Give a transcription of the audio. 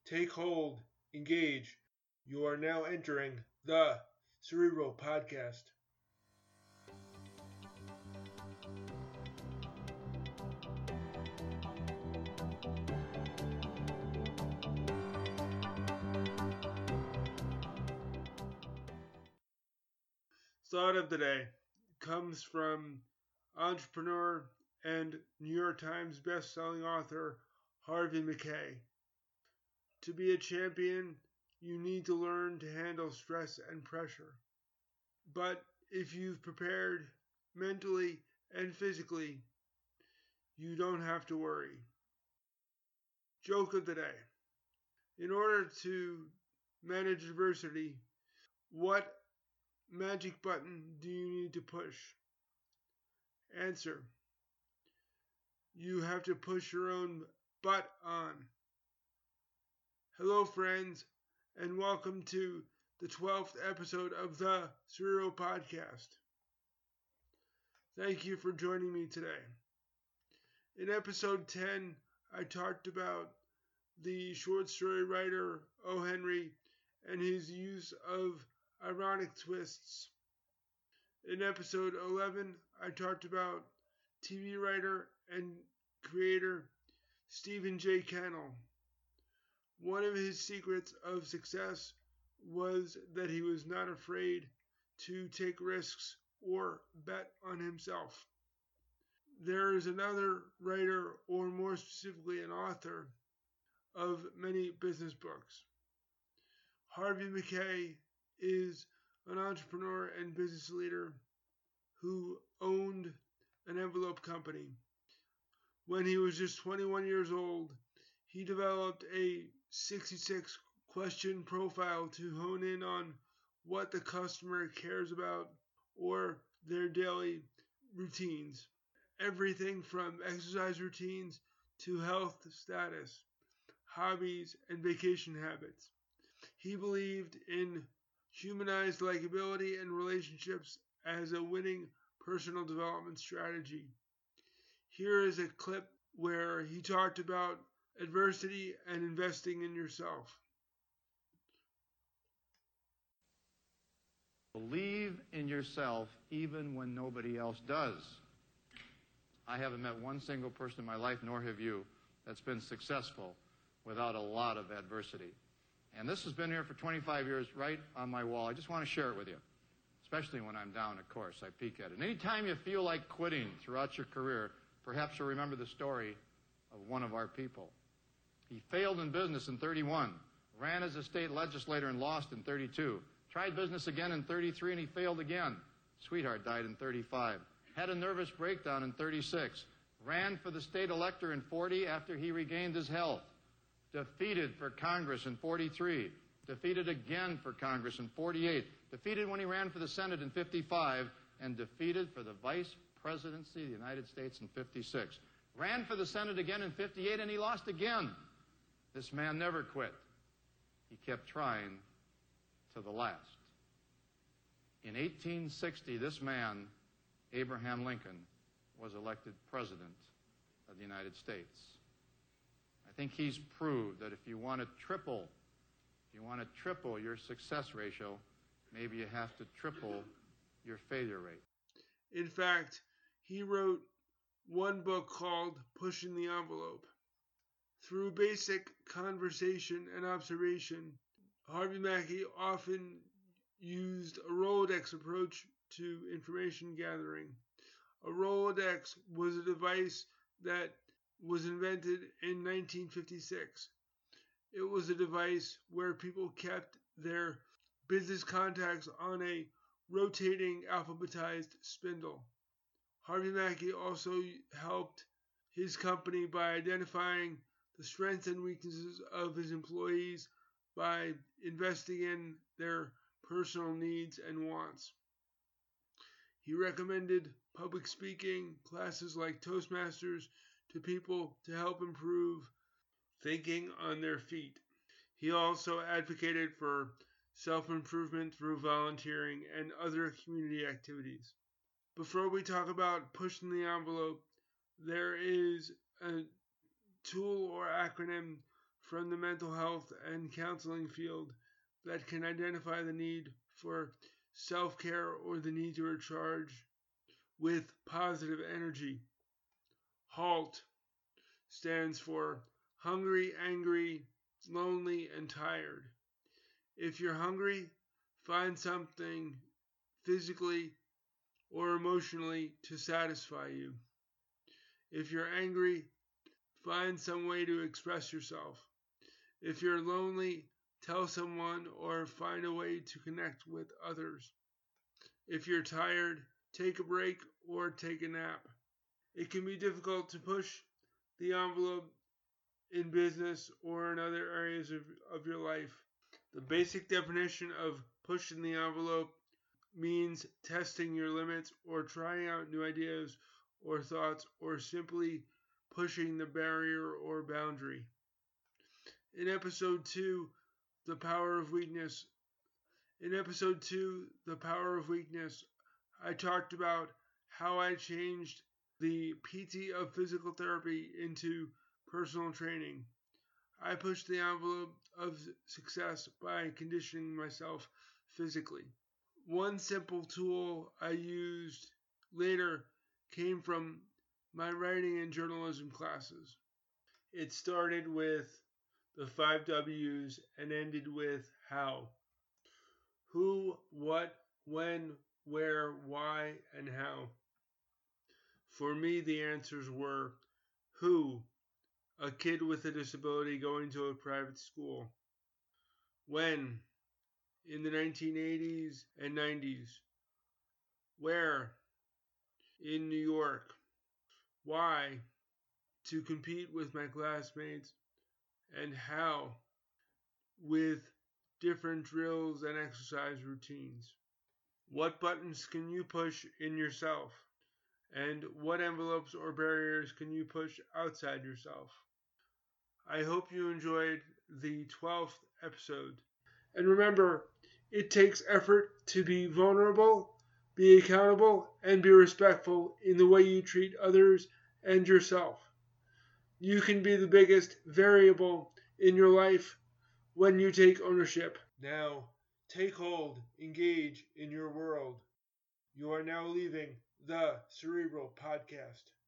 Take hold, engage. You are now entering the Cerebral Podcast. Thought of the day comes from entrepreneur and New York Times best-selling author Harvey Mackay. To be a champion, you need to learn to handle stress and pressure. But if you've prepared mentally and physically, you don't have to worry. Joke of the day. In order to manage adversity, what magic button do you need to push? Answer: you have to push your own butt on. Hello, friends, and welcome to the 12th episode of the Cerebral Podcast. Thank you for joining me today. In episode 10, I talked about the short story writer O. Henry and his use of ironic twists. In episode 11, I talked about TV writer and creator Stephen J. Cannell. One of his secrets of success was that he was not afraid to take risks or bet on himself. There is another writer, or more specifically an author, of many business books. Harvey Mackay is an entrepreneur and business leader who owned an envelope company. When he was just 21 years old, he developed a 66-question profile to hone in on what the customer cares about or their daily routines. Everything from exercise routines to health status, hobbies, and vacation habits. He believed in humanized likability and relationships as a winning personal development strategy. Here is a clip where he talked about adversity and investing in yourself. Believe in yourself even when nobody else does. I haven't met one single person in my life, nor have you, that's been successful without a lot of adversity. And this has been here for 25 years right on my wall. I just want to share it with you, especially when I'm down, of course. I peek at it. And anytime you feel like quitting throughout your career, perhaps you'll remember the story of one of our people. He failed in business in 31, ran as a state legislator and lost in 32, tried business again in 33 and he failed again. Sweetheart died in 35, had a nervous breakdown in 36, ran for the state elector in 40 after he regained his health, defeated for Congress in 43, defeated again for Congress in 48, defeated when he ran for the Senate in 55, and defeated for the vice presidency of the United States in 56. Ran for the Senate again in 58, and he lost again. This man never quit. He kept trying to the last. In 1860, this man, Abraham Lincoln, was elected president of the United States. I think he's proved that if you want to triple your success ratio, maybe you have to triple your failure rate. In fact, he wrote one book called Pushing the Envelope. Through basic conversation and observation, Harvey Mackay often used a Rolodex approach to information gathering. A Rolodex was a device that was invented in 1956. It was a device where people kept their business contacts on a rotating alphabetized spindle. Harvey Mackay also helped his company by identifying the strengths and weaknesses of his employees by investing in their personal needs and wants. He recommended public speaking classes like Toastmasters to people to help improve thinking on their feet. He also advocated for self-improvement through volunteering and other community activities. Before we talk about pushing the envelope, there is a tool or acronym from the mental health and counseling field that can identify the need for self-care or the need to recharge with positive energy. HALT stands for hungry, angry, lonely, and tired. If you're hungry, find something physically or emotionally to satisfy you. If you're angry, find some way to express yourself. If you're lonely, tell someone or find a way to connect with others. If you're tired, take a break or take a nap. It can be difficult to push the envelope in business or in other areas of your life. The basic definition of pushing the envelope means testing your limits or trying out new ideas or thoughts or simply pushing the barrier or boundary. In episode 2, The Power of Weakness, I talked about how I changed the PT of physical therapy into personal training. I pushed the envelope of success by conditioning myself physically. One simple tool I used later came from my writing and journalism classes. It started with the 5 W's and ended with how. Who, what, when, where, why, and how. For me, the answers were who, a kid with a disability going to a private school. When, in the 1980s and 90s. Where, in New York. Why, to compete with my classmates. And how, with different drills and exercise routines. What buttons can you push in yourself? And what envelopes or barriers can you push outside yourself? I hope you enjoyed the 12th episode. And remember, it takes effort to be vulnerable, be accountable, and be respectful in the way you treat others and yourself. You can be the biggest variable in your life when you take ownership. Now, take hold, engage in your world. You are now leaving the Cerebral Podcast.